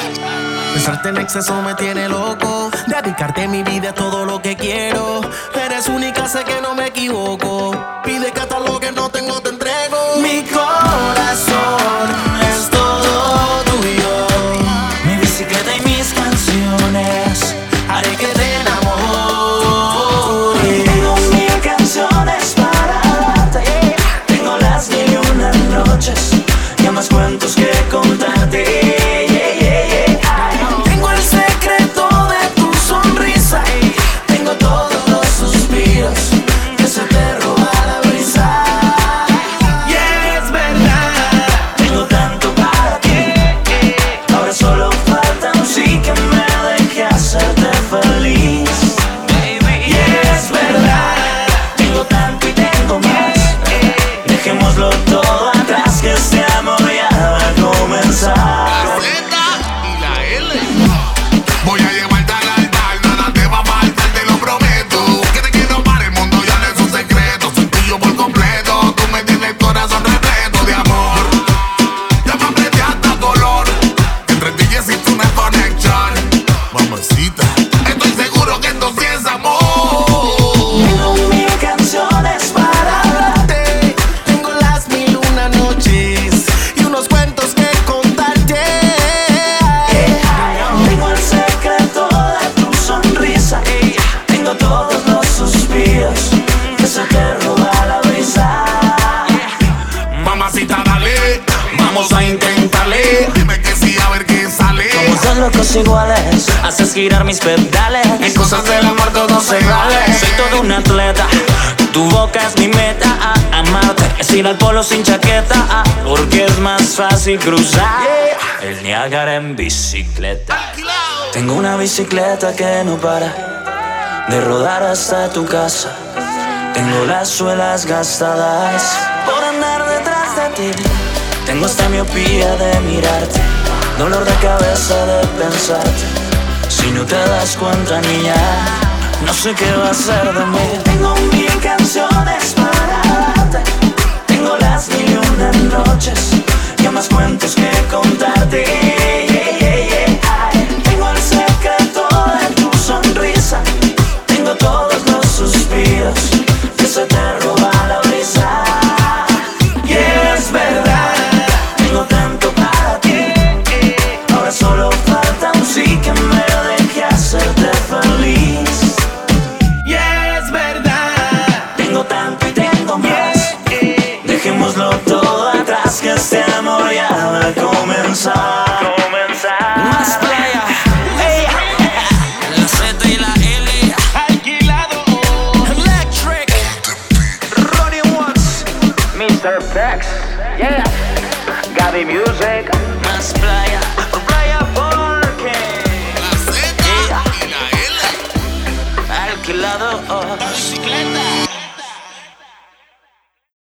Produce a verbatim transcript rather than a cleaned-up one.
Pensarte en exceso me tiene loco. Dedicarte mi vida a todo lo que quiero. Eres única, sé que no me equivoco. Pide que hasta lo que no tengo te entrego. Mi corazón es todo tuyo. Mi bicicleta y mis canciones Haré que te enamores. Tengo mil canciones para darte. Tengo las mil y una noches y a más cuentos que contarte. Tengo el secreto de tu sonrisa. Tengo todos los suspiros que se te roba la brisa. Y es verdad, Tengo tanto para ti. Ahora solo falta un sí que me deje hacerte feliz. y es verdad. Tengo tanto y tengo más. Dejémoslo todo atrás, que este amor ya va a comenzar. Y la L. Voy a llevarte al altar, nada te va a faltar, te lo prometo. Que te quiero para el mundo, ya no es un secreto. Soy tuyo por completo, tú me tienes el corazón repleto de amor. Ya me aprendí hasta color, entre ti y existe una conexión. Mamacita, estoy seguro que esto sí es amor. Tengo mil canciones para darte. Tengo las mil una noches y unos cuentos que contarte. Tengo el secreto de tu sonrisa. Tengo todos los suspiros que se te roba la brisa. Mamacita, dale, vamos a intentarle. Dime que sí, a ver qué sale. Somos dos locos iguales, haces girar mis pedales. En cosas del amor todo se vale. Soy todo un atleta, tu boca es mi meta. A amarte es ir al polo sin chaqueta, ah, porque es más fácil cruzar el Niágara en bicicleta. Tengo una bicicleta que no para de rodar hasta tu casa. Tengo las suelas gastadas por andar detrás de ti. Tengo esta miopía de mirarte, dolor de cabeza de pensarte. Si no te das cuenta, niña, no sé qué va a ser de mí. Tengo mil canciones para darte. Tengo las mil y una noches y a más cuentos que contarte. Tengo el secreto de tu sonrisa. Tengo todos los suspiros que se te roba la brisa. Y es verdad, tengo tanto para ti. Ahora solo falta un sí que me deje hacerte feliz. Y es verdad. Tengo tanto y tengo más. Dejémoslo todo atrás, que este amor ya va a comenzar. Más playa, ey. La Z y la L. Alquilado. Electric. Ronnie Watts. mister Pex. Yeah. Gaby Music. Más playa. Playa Porque. La Z y la L. Alquilado. Bicicleta.